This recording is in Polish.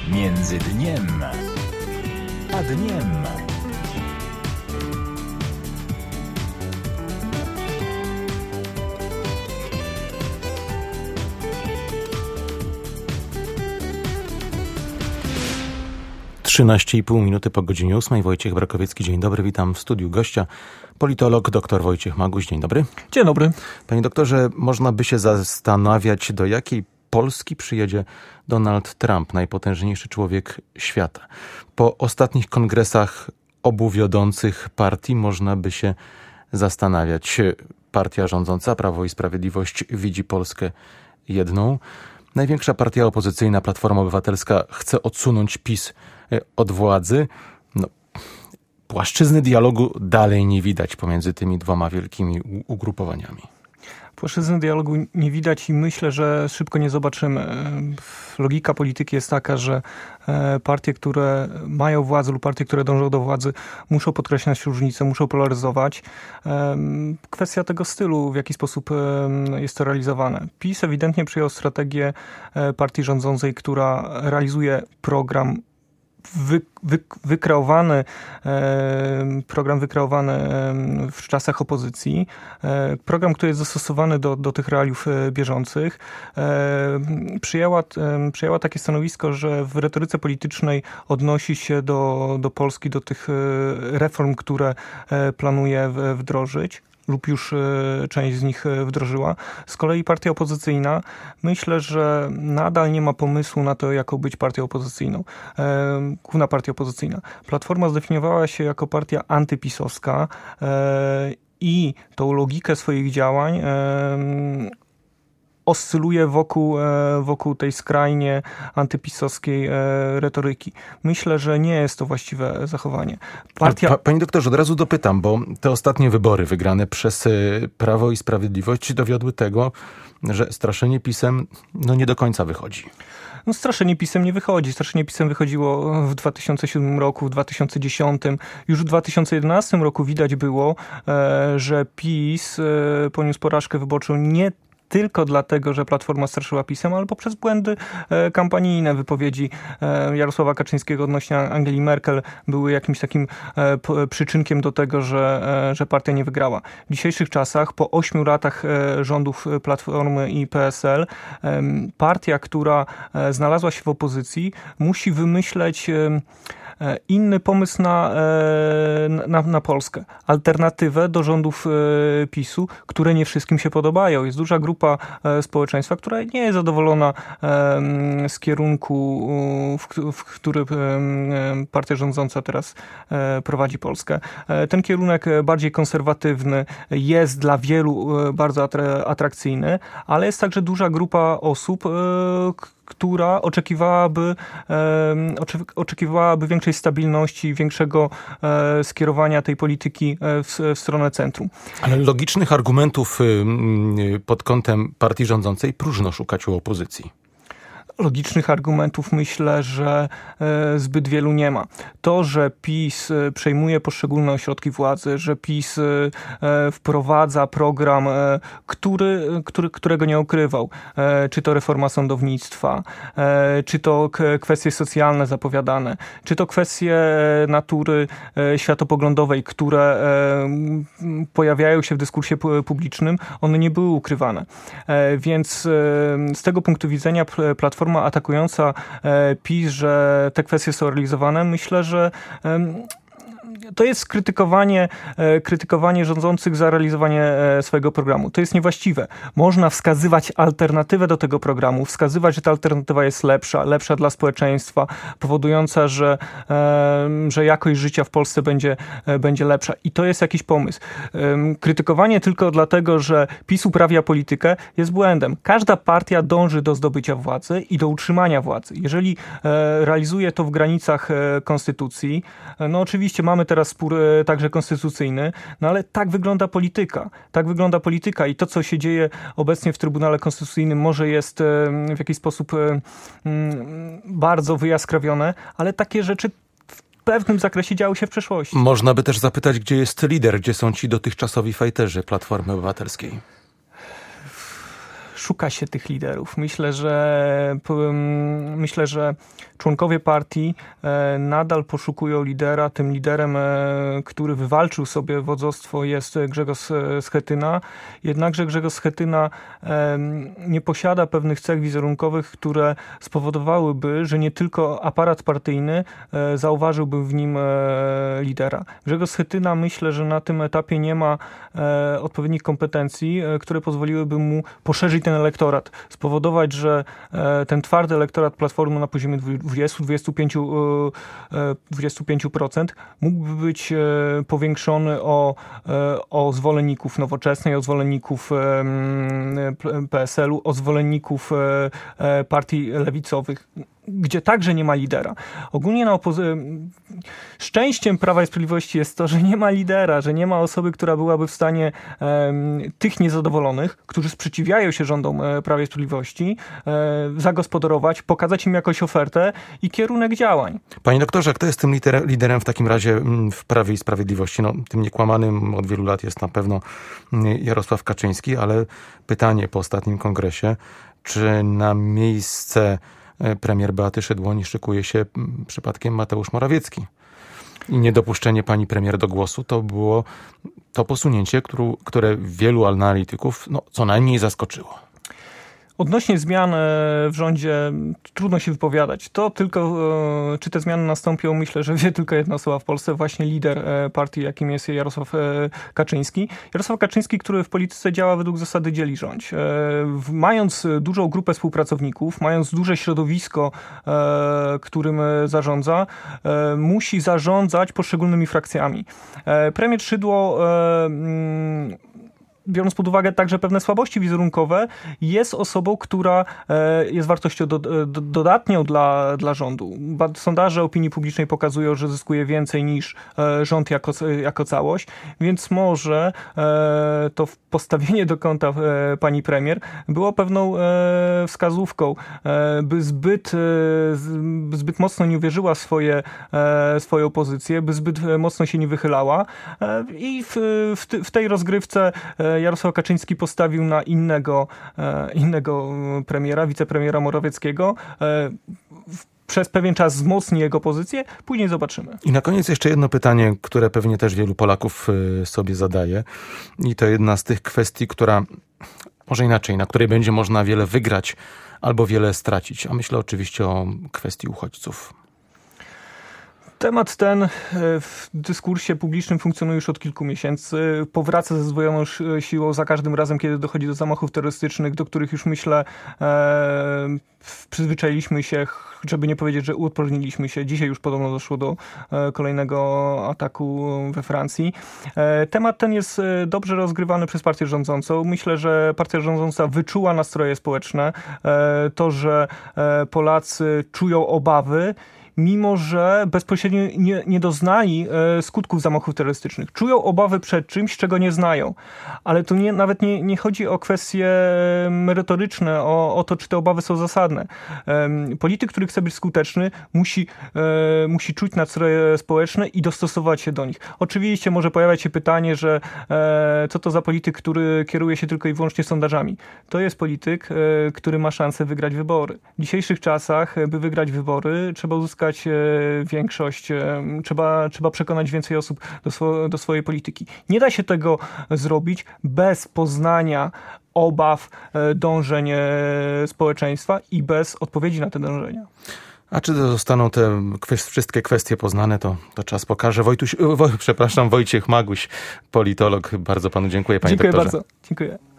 Między dniem a dniem. Trzynaście i pół minuty po godzinie 8. Wojciech Brakowiecki, dzień dobry. Witam w studiu gościa, politolog dr Wojciech Maguś. Dzień dobry. Dzień dobry. Panie doktorze, można by się zastanawiać, do jakiej Polski przyjedzie Donald Trump, najpotężniejszy człowiek świata. Po ostatnich kongresach obu wiodących partii można by się zastanawiać. Partia rządząca, Prawo i Sprawiedliwość, widzi Polskę jedną. Największa partia opozycyjna, Platforma Obywatelska, chce odsunąć PiS od władzy. Płaszczyzny dialogu dalej nie widać pomiędzy tymi dwoma wielkimi ugrupowaniami. Płaszczyzny dialogu nie widać i myślę, że szybko nie zobaczymy. Logika polityki jest taka, że partie, które mają władzę lub partie, które dążą do władzy, muszą podkreślać różnice, muszą polaryzować. Kwestia tego stylu, w jaki sposób jest to realizowane. PiS ewidentnie przyjął strategię partii rządzącej, która realizuje program wykreowany w czasach opozycji, program, który jest dostosowany do tych realiów bieżących, przyjęła takie stanowisko, że w retoryce politycznej odnosi się do Polski, do tych reform, które planuje wdrożyć lub już część z nich wdrożyła. Z kolei partia opozycyjna, myślę, że nadal nie ma pomysłu na to, jaką być partią opozycyjną. Główna partia opozycyjna. Platforma zdefiniowała się jako partia antypisowska i tą logikę swoich działań oscyluje wokół tej skrajnie antypisowskiej retoryki. Myślę, że nie jest to właściwe zachowanie. Panie doktorze, od razu dopytam, bo te ostatnie wybory wygrane przez Prawo i Sprawiedliwość dowiodły tego, że straszenie PiS-em nie do końca wychodzi. Straszenie PiS-em nie wychodzi. Straszenie PiS-em wychodziło w 2007 roku, w 2010. Już w 2011 roku widać było, że PiS poniósł porażkę wyborczą nie tylko dlatego, że Platforma straszyła PiS-em, ale poprzez błędy kampanijne. Wypowiedzi Jarosława Kaczyńskiego odnośnie Angeli Merkel były jakimś takim przyczynkiem do tego, że partia nie wygrała. W dzisiejszych czasach, po 8 latach rządów Platformy i PSL, partia, która znalazła się w opozycji, musi wymyśleć inny pomysł na Polskę. Alternatywę do rządów PiS-u, które nie wszystkim się podobają. Jest duża grupa społeczeństwa, która nie jest zadowolona z kierunku, w który partia rządząca teraz prowadzi Polskę. Ten kierunek bardziej konserwatywny jest dla wielu bardzo atrakcyjny, ale jest także duża grupa osób, która oczekiwałaby większej stabilności, większego skierowania tej polityki w stronę centrum. Ale logicznych argumentów pod kątem partii rządzącej próżno szukać u opozycji. Logicznych argumentów myślę, że zbyt wielu nie ma. To, że PiS przejmuje poszczególne ośrodki władzy, że PiS wprowadza program, którego nie ukrywał, czy to reforma sądownictwa, czy to kwestie socjalne zapowiadane, czy to kwestie natury światopoglądowej, które pojawiają się w dyskursie publicznym, one nie były ukrywane. Więc z tego punktu widzenia Platforma atakująca PiS, że te kwestie są realizowane, myślę, że to jest krytykowanie rządzących za realizowanie swojego programu. To jest niewłaściwe. Można wskazywać alternatywę do tego programu, wskazywać, że ta alternatywa jest lepsza dla społeczeństwa, powodująca, że jakość życia w Polsce będzie lepsza. I to jest jakiś pomysł. Krytykowanie tylko dlatego, że PiS uprawia politykę, jest błędem. Każda partia dąży do zdobycia władzy i do utrzymania władzy. Jeżeli realizuje to w granicach konstytucji, oczywiście mamy teraz spór także konstytucyjny, ale tak wygląda polityka. Tak wygląda polityka i to, co się dzieje obecnie w Trybunale Konstytucyjnym, może jest w jakiś sposób bardzo wyjaskrawione, ale takie rzeczy w pewnym zakresie działy się w przeszłości. Można by też zapytać, gdzie jest lider, gdzie są ci dotychczasowi fajterzy Platformy Obywatelskiej? szuka się tych liderów. Myślę, że członkowie partii nadal poszukują lidera. Tym liderem, który wywalczył sobie wodzostwo, jest Grzegorz Schetyna. Jednakże Grzegorz Schetyna nie posiada pewnych cech wizerunkowych, które spowodowałyby, że nie tylko aparat partyjny zauważyłby w nim lidera. Grzegorz Schetyna, myślę, że na tym etapie nie ma odpowiednich kompetencji, które pozwoliłyby mu poszerzyć ten elektorat, spowodować, że ten twardy elektorat Platformy na poziomie 20-25% mógłby być powiększony o zwolenników Nowoczesnej, o zwolenników PSL-u, o zwolenników partii lewicowych, gdzie także nie ma lidera. Ogólnie szczęściem Prawa i Sprawiedliwości jest to, że nie ma lidera, że nie ma osoby, która byłaby w stanie tych niezadowolonych, którzy sprzeciwiają się rządom Prawa i Sprawiedliwości, zagospodarować, pokazać im jakąś ofertę i kierunek działań. Panie doktorze, kto jest tym liderem w takim razie w Prawie i Sprawiedliwości? No, tym niekłamanym od wielu lat jest na pewno Jarosław Kaczyński, ale pytanie po ostatnim kongresie, czy na miejsce premier Beaty Szydło szykuje się przypadkiem Mateusz Morawiecki? I niedopuszczenie pani premier do głosu to było to posunięcie, które wielu analityków co najmniej zaskoczyło. Odnośnie zmian w rządzie trudno się wypowiadać. To tylko, czy te zmiany nastąpią, myślę, że wie tylko jedna osoba w Polsce, właśnie lider partii, jakim jest Jarosław Kaczyński. Jarosław Kaczyński, który w polityce działa według zasady dzieli rządź. Mając dużą grupę współpracowników, mając duże środowisko, którym zarządza, musi zarządzać poszczególnymi frakcjami. Premier Szydło, biorąc pod uwagę także pewne słabości wizerunkowe, jest osobą, która jest wartością dodatnią dla rządu. Sondaże opinii publicznej pokazują, że zyskuje więcej niż rząd jako całość, więc może to postawienie do kąta pani premier było pewną wskazówką, by zbyt mocno nie uwierzyła w swoją pozycję, by zbyt mocno się nie wychylała i w tej rozgrywce Jarosław Kaczyński postawił na innego premiera, wicepremiera Morawieckiego. Przez pewien czas wzmocni jego pozycję, później zobaczymy. I na koniec jeszcze jedno pytanie, które pewnie też wielu Polaków sobie zadaje. I to jedna z tych kwestii, która, może inaczej, na której będzie można wiele wygrać albo wiele stracić. A myślę oczywiście o kwestii uchodźców. Temat ten w dyskursie publicznym funkcjonuje już od kilku miesięcy. Powraca ze zdwojoną siłą za każdym razem, kiedy dochodzi do zamachów terrorystycznych, do których już myślę przyzwyczailiśmy się, żeby nie powiedzieć, że uodporniliśmy się. Dzisiaj już podobno doszło do kolejnego ataku we Francji. Temat ten jest dobrze rozgrywany przez partię rządzącą. Myślę, że partia rządząca wyczuła nastroje społeczne. To, że Polacy czują obawy, mimo że bezpośrednio nie doznali skutków zamachów terrorystycznych. Czują obawy przed czymś, czego nie znają. Ale tu nawet nie chodzi o kwestie merytoryczne, o to, czy te obawy są zasadne. Polityk, który chce być skuteczny, musi czuć nastroje społeczne i dostosować się do nich. Oczywiście może pojawiać się pytanie, że co to za polityk, który kieruje się tylko i wyłącznie sondażami. To jest polityk, który ma szansę wygrać wybory. W dzisiejszych czasach, by wygrać wybory, trzeba uzyskać większość, trzeba przekonać więcej osób do swojej polityki. Nie da się tego zrobić bez poznania obaw, dążeń społeczeństwa i bez odpowiedzi na te dążenia. A czy zostaną te wszystkie kwestie poznane, to czas pokaże. Wojciech Maguś, politolog. Bardzo panu dziękuję, panie doktorze. Dziękuję bardzo. Dziękuję.